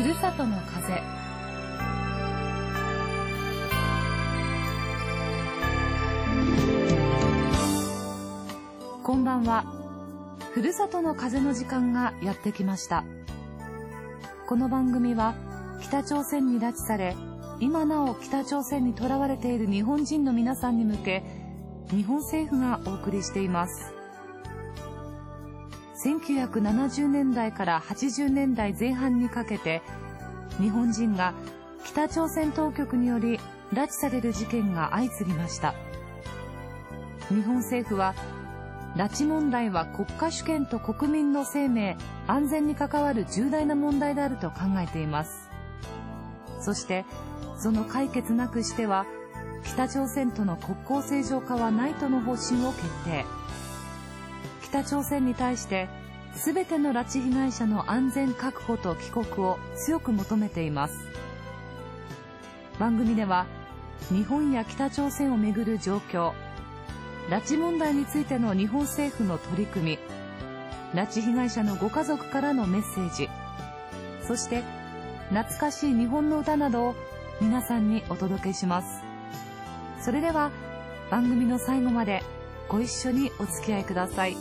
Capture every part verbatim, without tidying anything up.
るさとの風。こんばんは。ふるさとの風の時間がやってきました。この番組は北朝鮮に拉致され、今なお北朝鮮に囚われている日本人の皆さんに向け、日本政府がお送りしています。せんきゅうひゃくななじゅうねんだいからはちじゅうねんだいぜん半にかけて、日本人が北朝鮮当局により拉致される事件が相次ぎました。日本政府は、拉致問題は国家主権と国民の生命、安全に関わる重大な問題であると考えています。そして、その解決なくしては、北朝鮮との国交正常化はないとの方針を決定。北朝鮮に対して、すべての拉致被害者の安全確保と帰国を強く求めています。番組では、日本や北朝鮮をめぐる状況、拉致問題についての日本政府の取り組み、拉致被害者のご家族からのメッセージ、そして懐かしい日本の歌などを皆さんにお届けします。それでは番組の最後までご一緒にお付き合いください。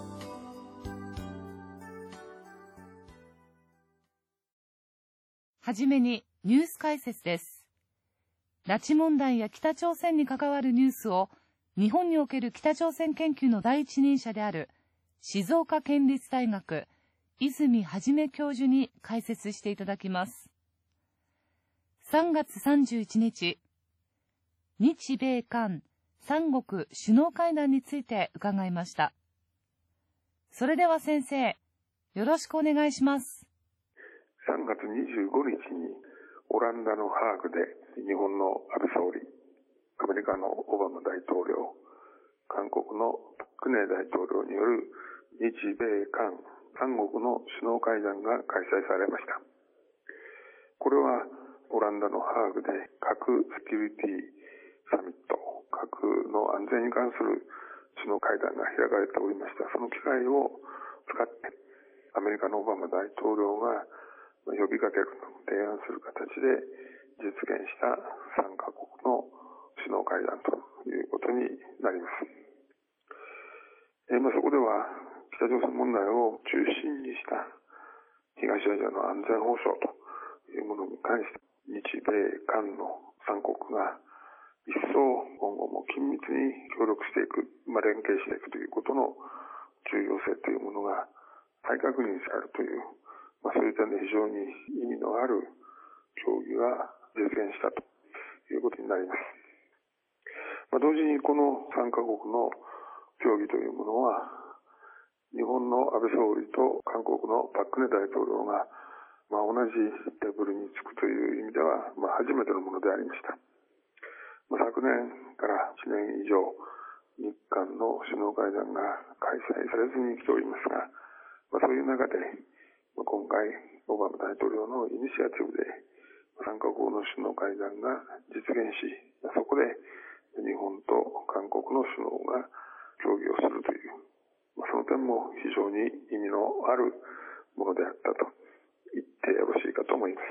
はじめにニュース解説です。拉致問題や北朝鮮に関わるニュースを日本における北朝鮮研究の第一人者である静岡県立大学泉元教授に解説していただきます。さんがつさんじゅういちにち、日米韓三国首脳会談について伺いました。それでは先生、よろしくお願いします。 さんがつにじゅうごにちにオランダのハーグで日本の安倍総理、アメリカのオバマ大統領、韓国のパク・クネ大統領による日米韓三国の首脳会談が開催されました。これはオランダのハーグで核セキュリティサミット、核の安全に関する首脳会談が開かれておりました。その機会を使ってアメリカのオバマ大統領が呼びかける、提案する形で実現したさんカ国の首脳会談ということになります。えーまあ、そこでは北朝鮮問題を中心にした東アジアの安全保障というものに関して日米韓のさん国が一層今後も緊密に協力していく、まあ、連携していくということの重要性というものが再確認されるという、まあ、そういう点で非常に意味のある協議が実現したということになります。まあ、同時にこのさんカ国の協議というものは、日本の安倍総理と韓国のパク・クネ大統領が、まあ、同じテーブルにつくという意味では、まあ、初めてのものでありました。まあ、昨年からいちねん以上、日韓の首脳会談が開催されずに来ておりますが、まあ、そういう中で、まあ、今回、オバマ大統領のイニシアチブで、さんカ国の首脳会談が実現し、そこで日本と韓国の首脳が協議をするという、その点も非常に意味のあるものであったと言ってよろしいかと思います。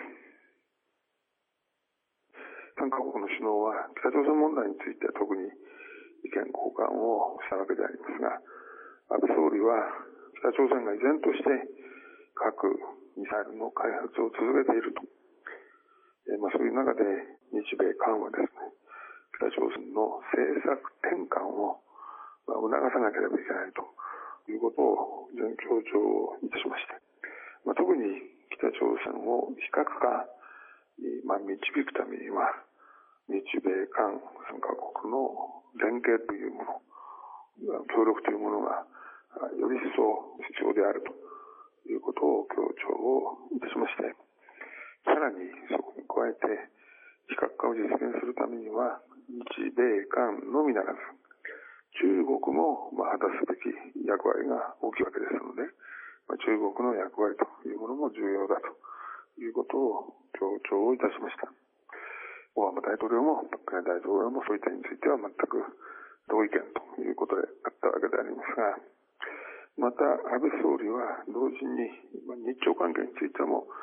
さんカ国の首脳は北朝鮮問題について特に意見交換をしたわけでありますが、安倍総理は北朝鮮が依然として核・ミサイルの開発を続けていると。えまあ、そういう中で日米韓はですね、北朝鮮の政策転換を促さなければいけないということを全強調いたしまして、まあ、特に北朝鮮を非核化に、まあ、導くためには日米韓さんカ国の連携というもの、協力というものがより一層必要であるということを強調をいたしまして、さらにそこに加えて非核化を実現するためには日米韓のみならず中国もまあ果たすべき役割が大きいわけですので、まあ、中国の役割というものも重要だということを強調いたしました。オバマ大統領もパク・クネ大統領もそういった点については全く同意見ということであったわけでありますが、また安倍総理は同時に日朝関係についても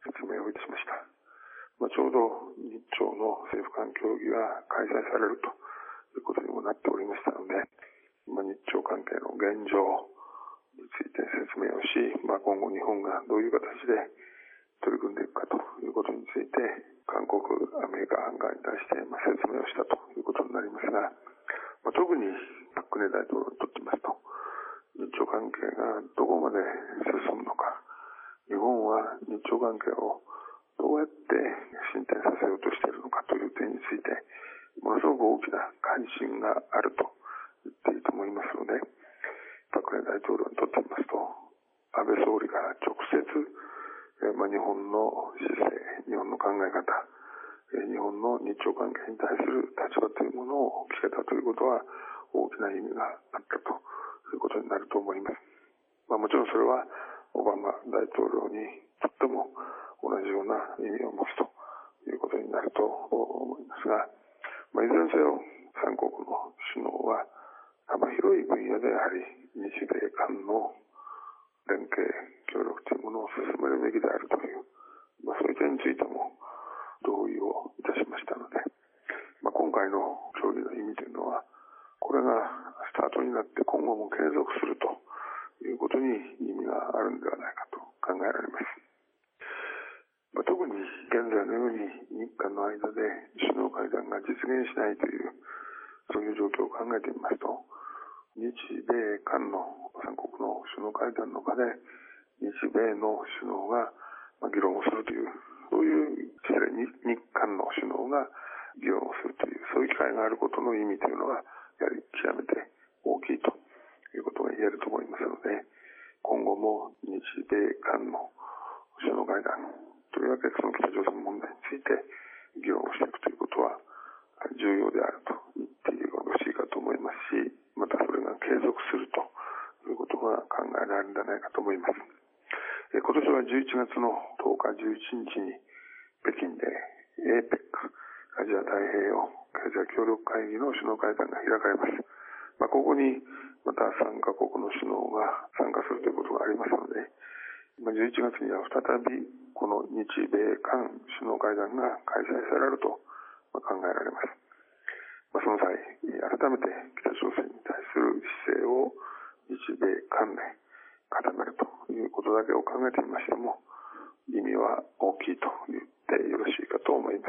説明をいたしました。まあ、ちょうど日朝の政府間協議が開催されるということにもなっておりましたので、まあ、日朝関係の現状について説明をし、まあ、今後日本がどういう形で取り組んでいくかということについて、韓国、アメリカ、韓側に対してまあ説明をしたということになりますが、まあ、特にパク・クネ大統領にとってみますと、日朝関係がどこまで進むのか、日本は日朝関係をどうやって進展させようとしているのかという点について、ものすごく大きな関心があると言っていいと思いますので、パク・クネ大統領にとってみますと、安倍総理が直接、えまあ、日本の姿勢、日本の考え方、え日本の日朝関係に対する立場というものを聞けたということは、大きな意味があったということになると思います。まあ、もちろんそれはオバマ大統領にとっても同じような意味を持つということになると思いますが、まあ、いずれにせよ三国の首脳は幅広い分野でやはり日米間の連携協力というものを進めるべきであるという、まあ、そういう点についても同意をいたしましたので、まあ、今回の協議の意味というのは、これがスタートになって今後も継続するということに意味があるんではないかと考えられます。まあ、特に現在のように日韓の間で首脳会談が実現しないという、そういう状況を考えてみますと、日米韓の三国の首脳会談の場で日米の首脳が議論をするという、そういう失礼に日韓の首脳が議論をするという、そういう機会があることの意味というのはやはり極めて大きいということが言えると思いますので、今後も日米韓の首脳会談、とりわけその北朝鮮問題について議論をしていくということは重要であると言ってよろしいかと思いますし、またそれが継続するということが考えられるんじゃないかと思います。今年はじゅういちがつのとおか、じゅういちにちに北京で エーペック アジア太平洋経済協力会議の首脳会談が開かれます。まあ、ここにまたさんカ国の首脳が参加するということがありますので、じゅういちがつには再びこの日米韓首脳会談が開催されると考えられます。まあ、その際、改めて北朝鮮に対する姿勢を日米韓で固めるということだけを考えてみましても、意味は大きいと言ってよろしいかと思います。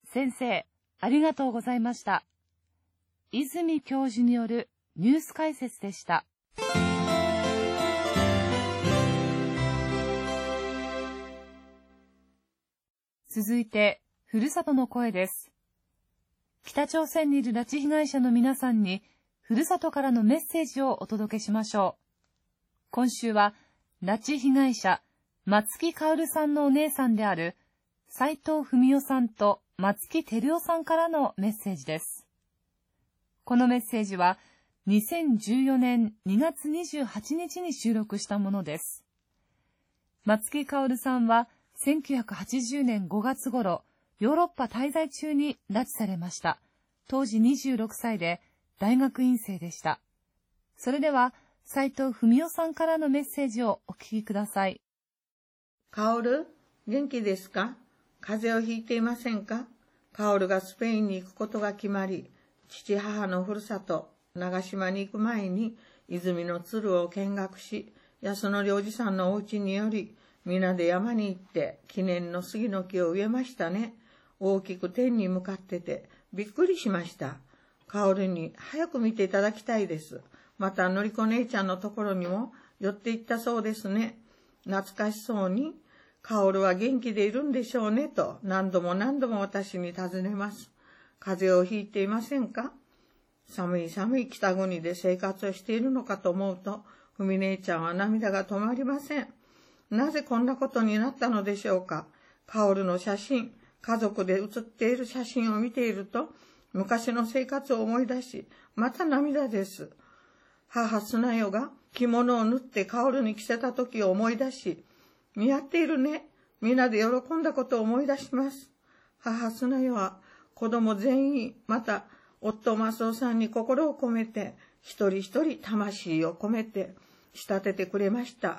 先生、ありがとうございました。泉教授によるニュース解説でした。続いて、ふるさとの声です。北朝鮮にいる拉致被害者の皆さんに、ふるさとからのメッセージをお届けしましょう。今週は、拉致被害者、松木薫さんのお姉さんである、斉藤文代さんと松木照夫さんからのメッセージです。このメッセージは、にせんじゅうよねんにがつにじゅうはちにちに収録したものです。松木薫さんは、せんきゅうひゃくはちじゅうねんごがつ頃、ヨーロッパ滞在中に拉致されました。当時にじゅうろくさいで大学院生でした。それでは、斉藤文代さんからのメッセージをお聞きください。 薫、元気ですか？風邪をひいていませんか？薫がスペインに行くことが決まり、父母のふるさと、長島に行く前に、泉の鶴を見学し、安野良治さんのお家により、皆で山に行って記念の杉の木を植えましたね。大きく天に向かっててびっくりしました。薫に早く見ていただきたいです。またのりこ姉ちゃんのところにも寄って行ったそうですね。懐かしそうに、薫は元気でいるんでしょうねと何度も何度も私に尋ねます。風邪をひいていませんか？寒い寒い北国で生活をしているのかと思うと、ふみ姉ちゃんは涙が止まりません。なぜこんなことになったのでしょうか。薫の写真、家族で写っている写真を見ていると、昔の生活を思い出し、また涙です。母砂代が着物を縫って薫に着せた時を思い出し、似合っているね。皆で喜んだことを思い出します。母砂代は子供全員、また夫正夫さんに心を込めて、一人一人魂を込めて仕立ててくれました。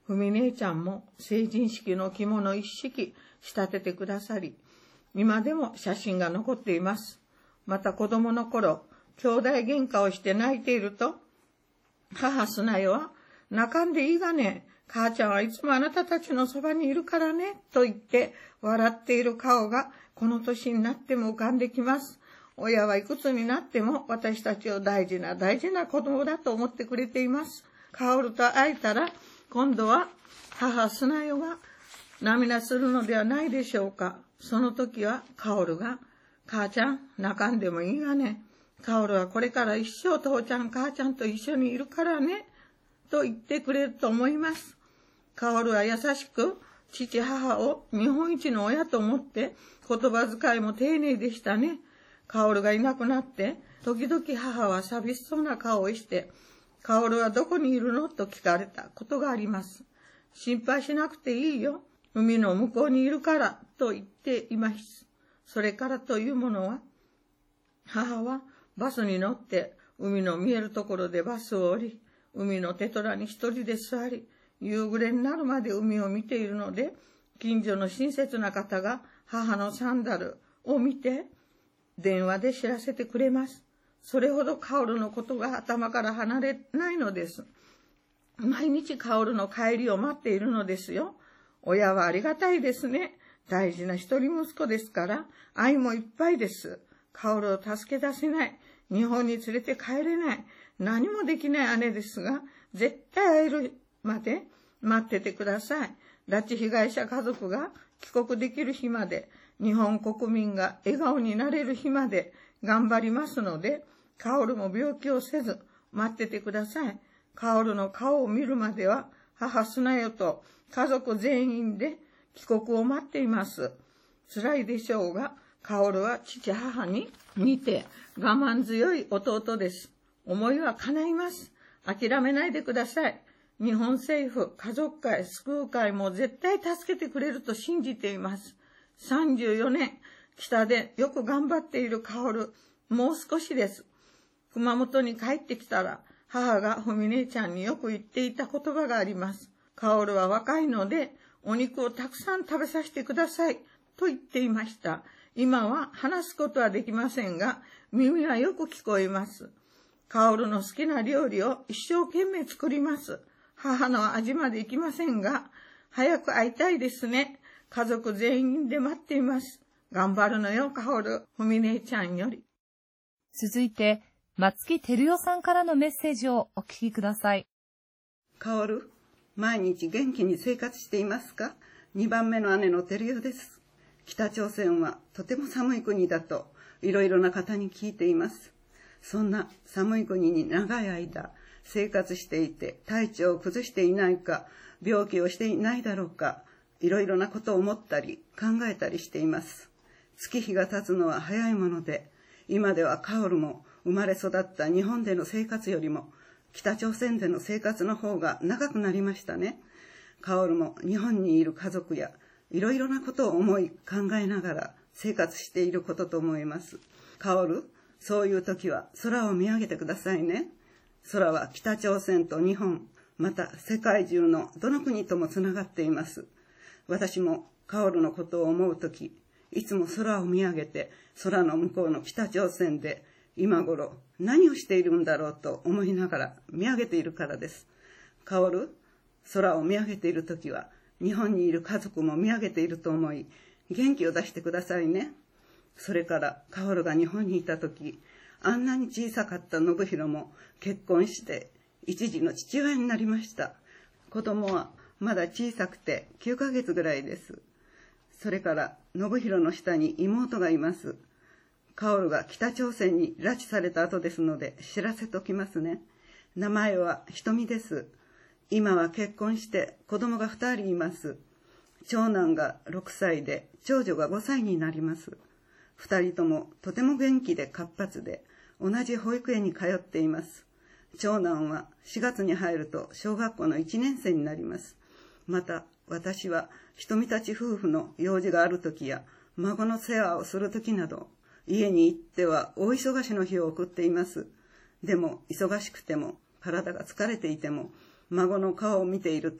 ふみ姉ちゃんも成人式の着物一式仕立ててくださり、今でも写真が残っています。また子供の頃、兄弟喧嘩をして泣いていると、母すなよは、泣かんでいいがね、母ちゃんはいつもあなたたちのそばにいるからね、と言って笑っている顔がこの年になっても浮かんできます。親はいくつになっても私たちを大事な大事な子供だと思ってくれています。カオルと会えたら、今度は母すなよが涙するのではないでしょうか。その時はカオルが、母ちゃん、泣かんでもいいがね。カオルはこれから一生父ちゃん、母ちゃんと一緒にいるからね。と言ってくれると思います。カオルは優しく、父母を日本一の親と思って、言葉遣いも丁寧でしたね。カオルがいなくなって、時々母は寂しそうな顔をして、カオルはどこにいるのと聞かれたことがあります。心配しなくていいよ。海の向こうにいるから、と言っています。それからというものは、母はバスに乗って海の見えるところでバスを降り、海の手虎に一人で座り、夕暮れになるまで海を見ているので、近所の親切な方が母のサンダルを見て、電話で知らせてくれます。それほどカオルのことが頭から離れないのです。毎日カオルの帰りを待っているのですよ。親はありがたいですね。大事な一人息子ですから、愛もいっぱいです。カオルを助け出せない。日本に連れて帰れない。何もできない姉ですが、絶対会えるまで待っててください。拉致被害者家族が帰国できる日まで、日本国民が笑顔になれる日まで頑張りますので、カオルも病気をせず待っててください。カオルの顔を見るまでは、母すなよと家族全員で帰国を待っています。辛いでしょうが、カオルは父母に似て我慢強い弟です。思いは叶います。諦めないでください。日本政府、家族会、救う会も絶対助けてくれると信じています。さんじゅうよねん、北でよく頑張っているカオル、もう少しです。熊本に帰ってきたら、母がふみ姉ちゃんによく言っていた言葉があります。カオルは若いので、お肉をたくさん食べさせてください、と言っていました。今は話すことはできませんが、耳はよく聞こえます。カオルの好きな料理を一生懸命作ります。母の味まで行きませんが、早く会いたいですね。家族全員で待っています。頑張るのよ、カオル、ふみ姉ちゃんより。 続いて、松木照代さんからのメッセージをお聞きください。 カオル、毎日元気に生活していますか？にばんめの姉の照代です。北朝鮮はとても寒い国だといろいろな方に聞いています。そんな寒い国に長い間生活していて体調を崩していないか、病気をしていないだろうか、いろいろなことを思ったり考えたりしています。月日が経つのは早いもので、今ではカオルも生まれ育った日本での生活よりも北朝鮮での生活の方が長くなりましたね。カオルも日本にいる家族やいろいろなことを思い考えながら生活していることと思います。カオル、そういう時は空を見上げてくださいね。空は北朝鮮と日本、また世界中のどの国ともつながっています。私もカオルのことを思うとき、いつも空を見上げて、空の向こうの北朝鮮で今頃何をしているんだろうと思いながら見上げているからです。カオル、空を見上げているときは、日本にいる家族も見上げていると思い、元気を出してくださいね。それからカオルが日本にいたとき、あんなに小さかった信弘も結婚して一児の父親になりました。子供はまだ小さくてきゅうかげつぐらいです。それから信弘の下に妹がいます。カオルが北朝鮮に拉致された後ですので知らせときますね。名前はひとみです。今は結婚して子供がふたりいます。長男がろくさいで長女がごさいになります。二人ともとても元気で活発で同じ保育園に通っています。長男はしがつに入ると小学校のいちねん生になります。また私はひとみたち夫婦の用事があるときや孫の世話をするときなど家に行っては大忙しの日を送っています。でも忙しくても体が疲れていても孫の顔を見ていると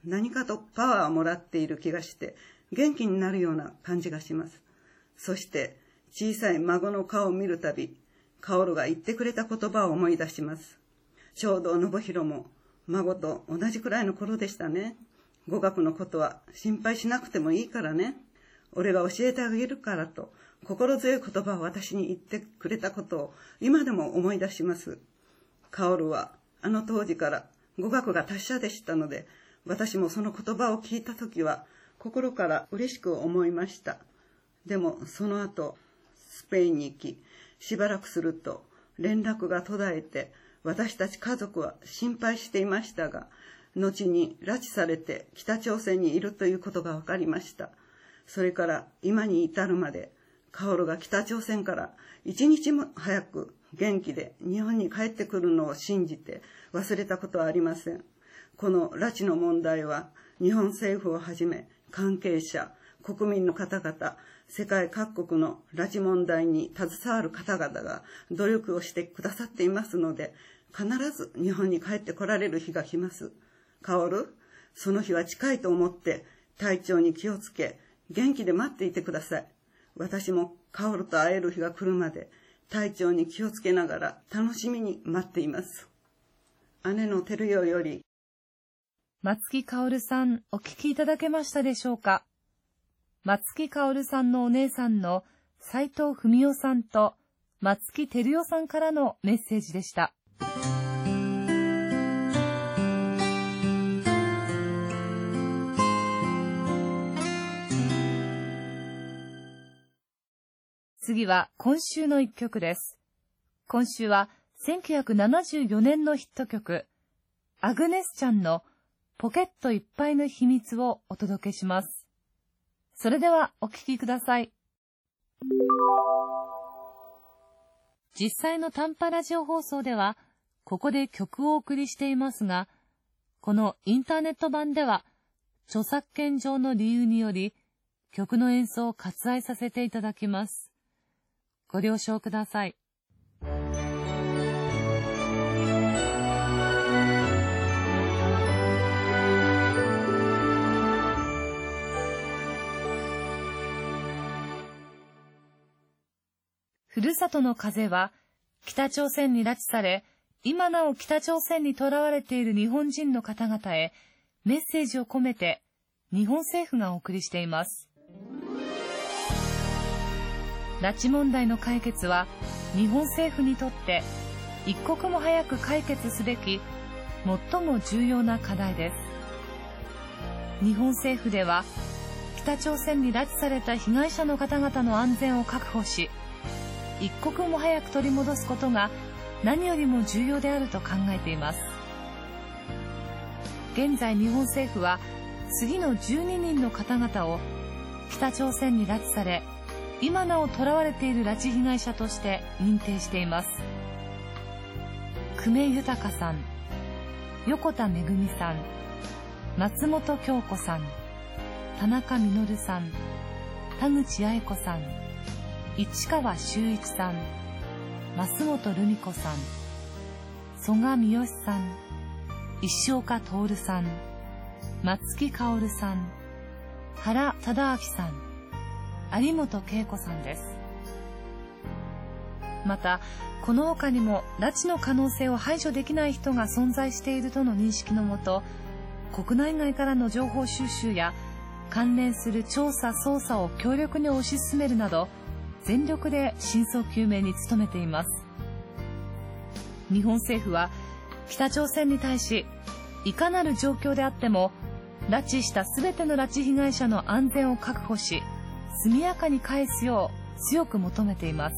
何かとパワーをもらっている気がして元気になるような感じがします。そして小さい孫の顔を見るたび、カオルが言ってくれた言葉を思い出します。ちょうど信弘も孫と同じくらいの頃でしたね。語学のことは心配しなくてもいいからね。俺が教えてあげるからと心強い言葉を私に言ってくれたことを今でも思い出します。カオルはあの当時から語学が達者でしたので、私もその言葉を聞いたときは心から嬉しく思いました。でもその後スペインに行き、しばらくすると連絡が途絶えて、私たち家族は心配していましたが、後に拉致されて北朝鮮にいるということが分かりました。それから今に至るまで、カオルが北朝鮮から一日も早く元気で日本に帰ってくるのを信じて忘れたことはありません。この拉致の問題は日本政府をはじめ関係者、国民の方々、世界各国の拉致問題に携わる方々が努力をしてくださっていますので、必ず日本に帰って来られる日が来ます。カオル、その日は近いと思って体調に気をつけ、元気で待っていてください。私もカオルと会える日が来るまで体調に気をつけながら楽しみに待っています。姉の照代より。 松木カオルさん、お聞きいただけましたでしょうか。松木カオルさんのお姉さんの斉藤文夫さんと松木照代さんからのメッセージでした。次は今週の一曲です。今週はせんきゅうひゃくななじゅうよねんのヒット曲、アグネスちゃんのポケットいっぱいの秘密をお届けします。それではお聴きください。実際の短波ラジオ放送では、ここで曲をお送りしていますが、このインターネット版では、著作権上の理由により、曲の演奏を割愛させていただきます。ご了承ください。ふるさとの風は北朝鮮に拉致され、今なお北朝鮮に囚われている日本人の方々へメッセージを込めて日本政府がお送りしています。拉致問題の解決は日本政府にとって一刻も早く解決すべき最も重要な課題です。日本政府では北朝鮮に拉致された被害者の方々の安全を確保し、一刻も早く取り戻すことが何よりも重要であると考えています。現在日本政府は次のじゅうににんの方々を北朝鮮に拉致され、今なお囚われている拉致被害者として認定しています。久米豊さん、横田めぐみさん、松本京子さん、田中実さん、田口八重子さん、市川修一さん、増本留美子さん、曽我三好さん、石岡徹さん、松木薫さん、原忠明さん、有本恵子さんです。また、この他にも拉致の可能性を排除できない人が存在しているとの認識のもと、国内外からの情報収集や関連する調査・捜査を強力に推し進めるなど、全力で真相究明に努めています。日本政府は北朝鮮に対し、いかなる状況であっても拉致したすべての拉致被害者の安全を確保し、速やかに返すよう強く求めています。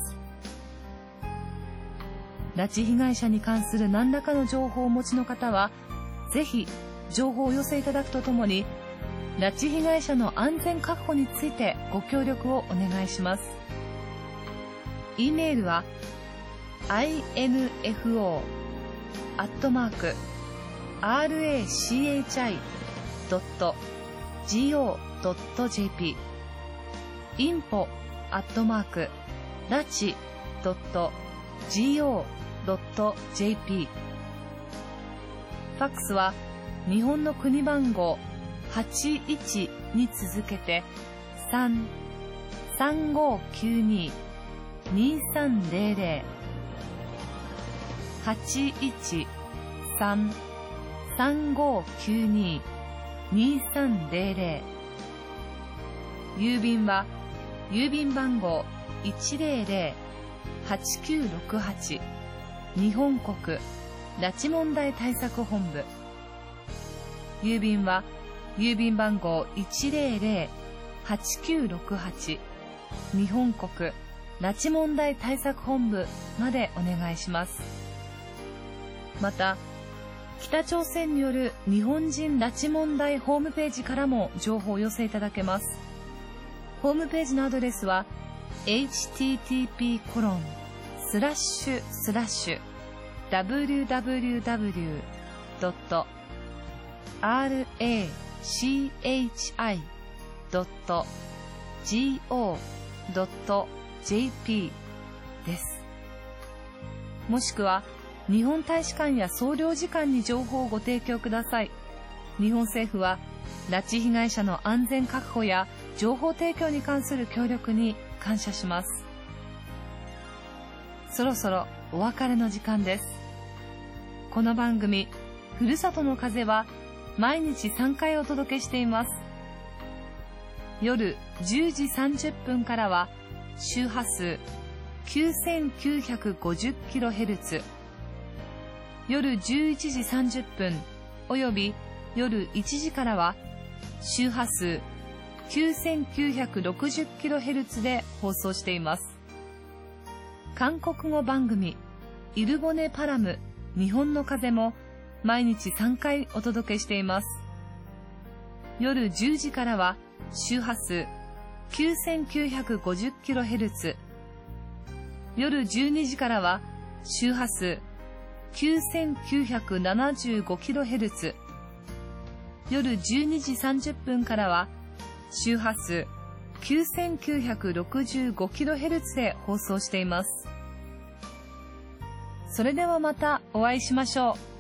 拉致被害者に関する何らかの情報をお持ちの方は、ぜひ情報をお寄せいただくとともに、拉致被害者の安全確保についてご協力をお願いします。e メールは アイエヌエフオー アットマーク アールエーシーエイチアイ ドット ジーオー ドット ジェーピー インフォ アットマーク ラチ ドット ジーオー ドット ジェーピー ファックスは日本の国番号はちいちに続けてさん さんごきゅうに にさんぜろぜろ はちいちさん さんごきゅうに にさんぜろぜろ。郵便は郵便番号 いちぜろぜろ はちきゅうろくはち 日本国拉致問題対策本部。郵便は郵便番号 いちぜろぜろ はちきゅうろくはち 日本国拉致問題対策本部までお願いします。また、北朝鮮による日本人拉致問題ホームページからも情報をお寄せいただけます。ホームページのアドレスは エイチティーティーピーコロンスラッシュスラッシュダブリューダブリューダブリュードットアールエーシーエイチアイドットジーオードットジェーピー です。もしくは日本大使館や総領事館に情報をご提供ください。日本政府は拉致被害者の安全確保や情報提供に関する協力に感謝します。そろそろお別れの時間です。この番組ふるさとの風は毎日さんかいお届けしています。夜じゅうじさんじゅっぷんからは周波数 きゅうせんきゅうひゃくごじゅっキロヘルツ、夜じゅういちじさんじゅっぷんおよび夜いちじからは周波数 きゅうせんきゅうひゃくろくじゅっキロヘルツ で放送しています。韓国語番組イルボネパラム日本の風も毎日さんかいお届けしています。夜じゅうじからは周波数 きゅうせんきゅうひゃくごじゅっキロヘルツ、夜じゅうにじからは周波数 きゅうせんきゅうひゃくななじゅうごキロヘルツ、夜じゅうにじさんじゅっぷんからは周波数 きゅうせんきゅうひゃくろくじゅうごキロヘルツ で放送しています。それではまたお会いしましょう。